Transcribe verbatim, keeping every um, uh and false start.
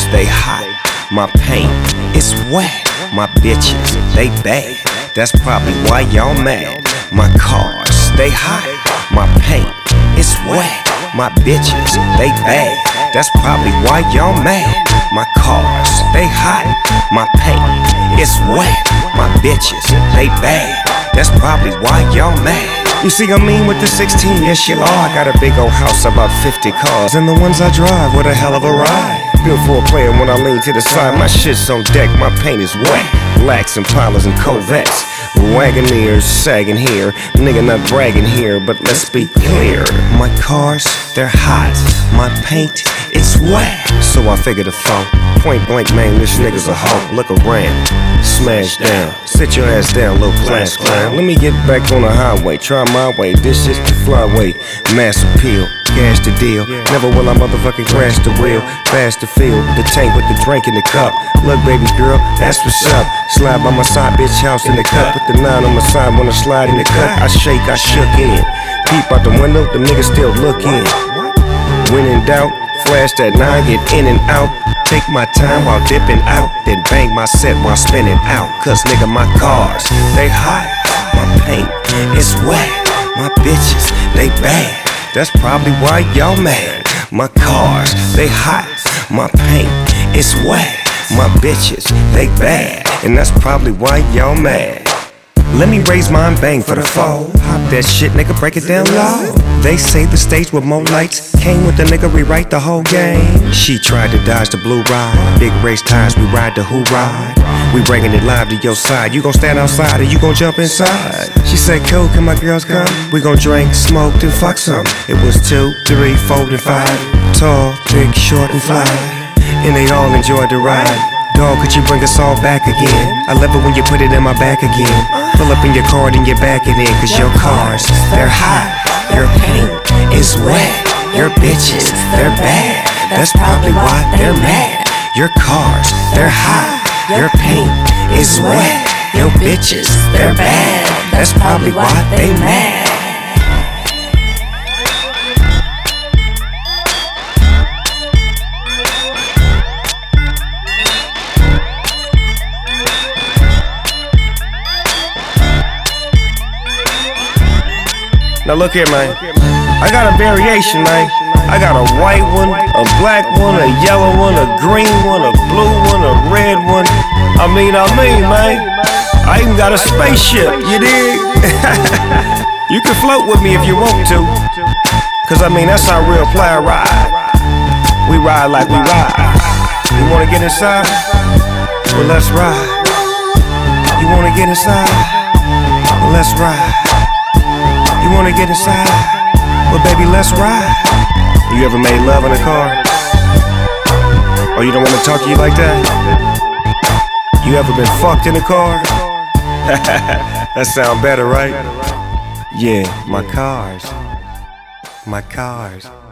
they hot. My paint, it's wet. My bitches, they bad. That's probably why y'all mad. My cars, they hot. My paint, it's wet. My bitches, they bad. That's probably why y'all mad. My cars, they hot. My paint, it's wet. My bitches, they bad. That's probably why y'all mad. You see, I mean with the sixteen, yes you are. I got a big old house, about fifty cars, and the ones I drive, what a hell of a ride. Built for a player when I lean to the side. My shit's on deck, my paint is wet. Blacks, Impalas, and Corvettes. Wagoneers sagging here. Nigga not bragging here, but let's be clear. My cars, they're hot. My paint, it's wet. So I figured a phone. Point blank, man, this nigga's a hoe. Look around, smash down. Sit your ass down, little class clown. Let me get back on the highway, try my way. This is the flyway, mass appeal. Cash the deal, never will I motherfucking crash the wheel. Fast to feel, the tank with the drink in the cup. Look baby girl, that's what's up. Slide by my side, bitch, house in the cut. Put the nine on my side when I slide in the cut. I shake, I shook in. Peep out the window, the nigga still looking. When in doubt, flash that nine, get in and out. Take my time while dipping out, then bang my set while spinning out. Cause nigga, my cars, they hot. My paint, it's wet. My bitches, they bad. That's probably why y'all mad. My cars, they hot. My paint, it's wet. My bitches, they bad. And that's probably why y'all mad. Let me raise mine, bang for the foe. Hop that shit, nigga, break it down low. They say the stage with more lights came with the nigga rewrite the whole game. She tried to dodge the blue ride. Big race tires, we ride the who ride. We bringing it live to your side. You gon' stand outside or you gon' jump inside? She said, cool, can my girls come? We gon' drink, smoke, then fuck some. It was two, three, four, and five. Tall, thick, short, and fly. And they all enjoyed the ride. Dog, could you bring us all back again? I love it when you put it in my back again. Pull up in your car and you're back it in. Cause your cars, they're hot. Your paint is wet. Your bitches, they're bad. That's probably why they're mad. Your cars, they're hot. Your paint is wet. Your bitches, they're bad. That's probably why they mad. Now look here, man. I got a variation, man. I got a white one, a black one, a yellow one, a green one, a blue one, a red one. I mean, I mean, man. I even got a spaceship, you dig? You can float with me if you want to. Cause I mean, that's our real player ride. We ride like we ride. You wanna get inside? Well, let's ride. You wanna get inside? Well, let's ride. You wanna get inside? Well, baby, let's ride. You ever made love in a car? Or you don't wanna talk to you like that? You ever been fucked in a car? That sound better, right? Yeah, my cars. My cars.